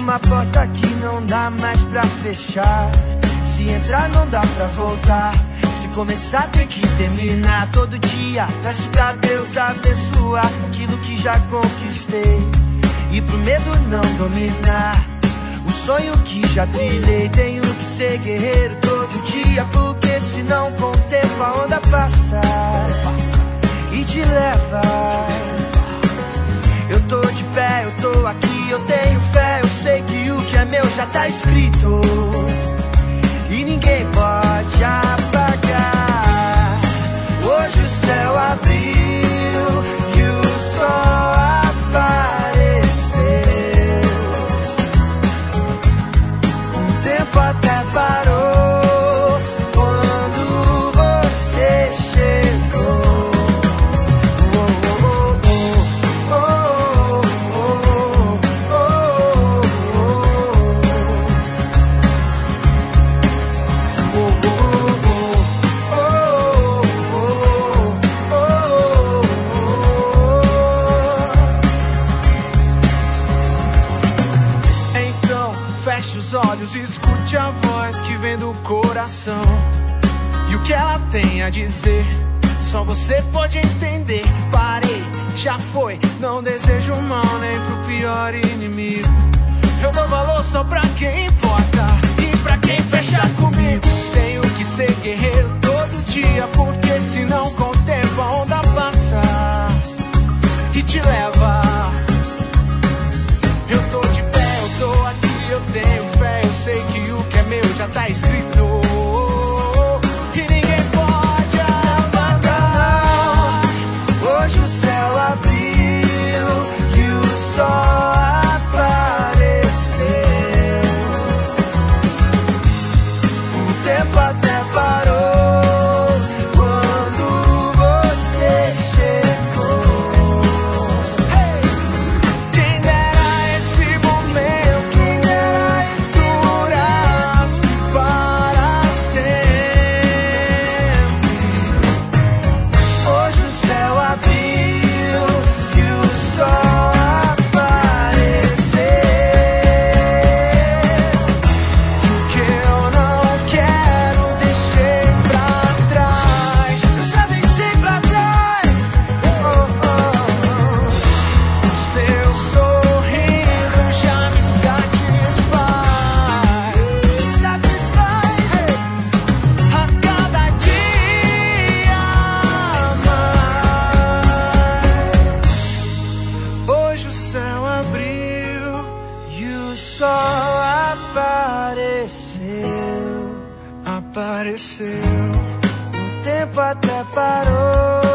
uma porta que não dá mais pra fechar. Se entrar não dá pra voltar. Se começar tem que terminar. Todo dia peço pra Deus abençoar aquilo que já conquistei, e pro medo não dominar o sonho que já trilhei. Tenho que ser guerreiro todo dia, porque senão com o tempo a onda passa e te leva. Eu tô de pé, eu tô aqui, eu tenho fé. Eu sei que o que é meu já tá escrito e ninguém pode apagar. Hoje o céu abriu e o sol apareceu. Um tempo até parou quando você chegou. Feche os olhos e escute a voz que vem do coração. E o que ela tem a dizer, só você pode entender. Parei, já foi, não desejo mal nem pro pior inimigo. Eu dou valor só pra quem importa e pra quem fecha comigo. Tenho que ser guerreiro todo dia, porque senão com o tempo a onda passa e te leva. Eu tô de pé, eu tô aqui, eu tenho fé, eu sei que o que é meu já tá escrito e ninguém pode apagar. Hoje o céu abriu e o sol apareceu. O tempo até parou quando você chegou. Hey! Quem dera esse momento durasse para sempre. Hoje o céu abriu e o sol apareceu. E o que eu não quero deixei pra trás. Eu já deixei pra trás. O seu sorriso já me satisfaz. Satisfaz. A cada dia mais. Hoje o céu abriu E o sol apareceu. apareceu. O tempo até parou